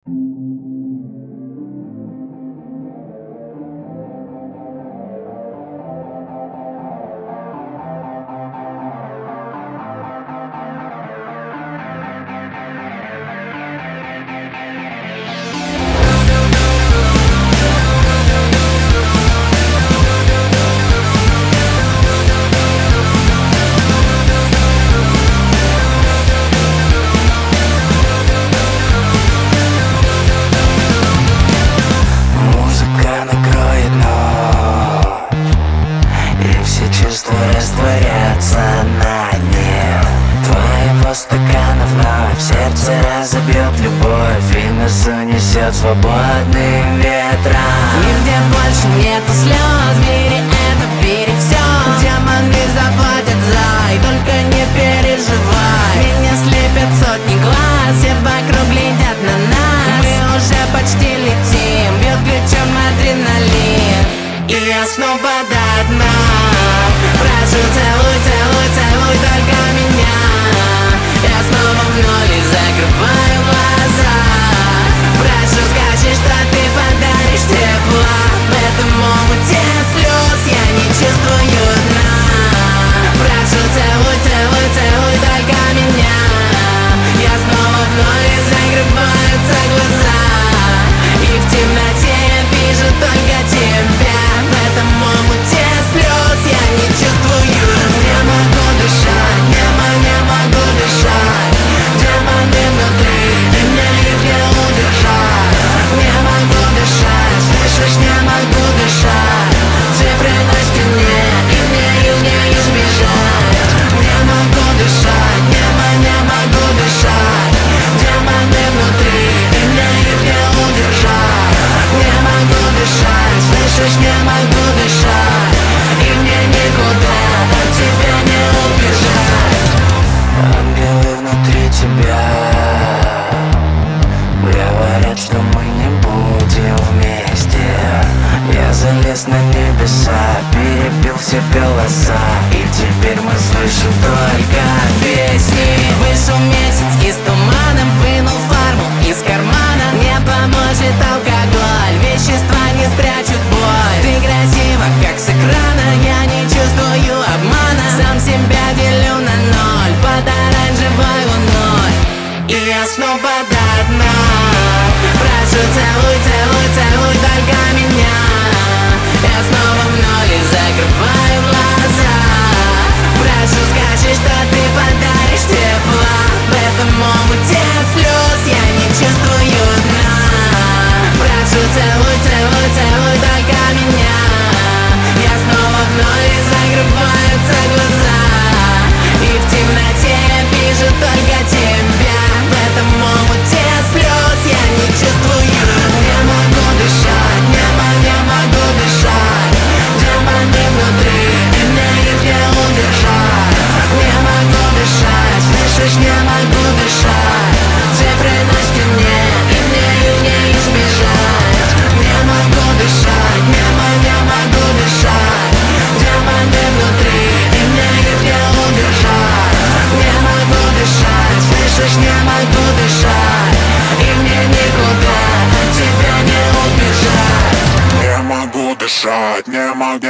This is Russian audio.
Растворяться на дне твоего стакана вновь сердце разобьет любовь и нас унесет свободным ветром. Нигде больше нету слез, в мире это пересек. Демоны заплатят за, и только не переживай. Меня слепят сотни глаз, все вокруг глядят на нас. Мы уже почти летим, бьет ключом адреналин, и я снова до дна. Прошу, целуй, целуй, целуй только меня. Я снова в ноль и закрываю глаза. Прошу, скажи, что ты подаришь тепла. В этом омуте слез я не чувствую дна. Прошу, целуй, целуй, целуй только меня. Я снова в ноль и закрываются глаза. И в темноте я вижу только тебя. В этом омуте слез я не чувствую. Не могу дышать, не могу дышать. Демоны внутри, и мне их не удержать. Не могу дышать, слышишь, не могу дышать. Цифры на стене, и мне их не избежать. Не могу дышать, не могу дышать. Демоны внутри, и мне их не удержать. Не могу дышать, слышишь, не могу дышать. И мне никуда от тебя не убежать. Ангелы внутри тебя говорят, что мы не будем вместе. Я залез на небеса, перебил все голоса, и теперь мы слышим только песни. Вышел месяц из тумана, вынул фарму из кармана. Не поможет алкоголь, вещества не спрячут боль. Ты красива, как с экрана, я не чувствую обмана. Сам себя делю на ноль, под оранжевой луной, и я снова до дна. Прошу, целуй, целуй, целуй только меня. Я снова в ноль и закрываю глаза. Прошу, скажи, что ты подаришь тепла. В этом омуте слез я не чувствую дна. Прошу, целуй, целуй, целуй только меня. Я снова в ноль и закрываются глаза. И в темноте я вижу только тебя. В этом омуте слез я не чувствую. Не могу дышать, не могу дышать. Демоны внутри, и мне их не удержать. Не могу дышать, слышишь, не могу дышать. Цифры на стене, и мне их не избежать. Не могу дышать, не могу дышать. Демоны внутри, и мне их не удержать. Не могу дышать, слышишь, не могу дышать. И мне никуда от тебя не убежать. Не могу дышать, не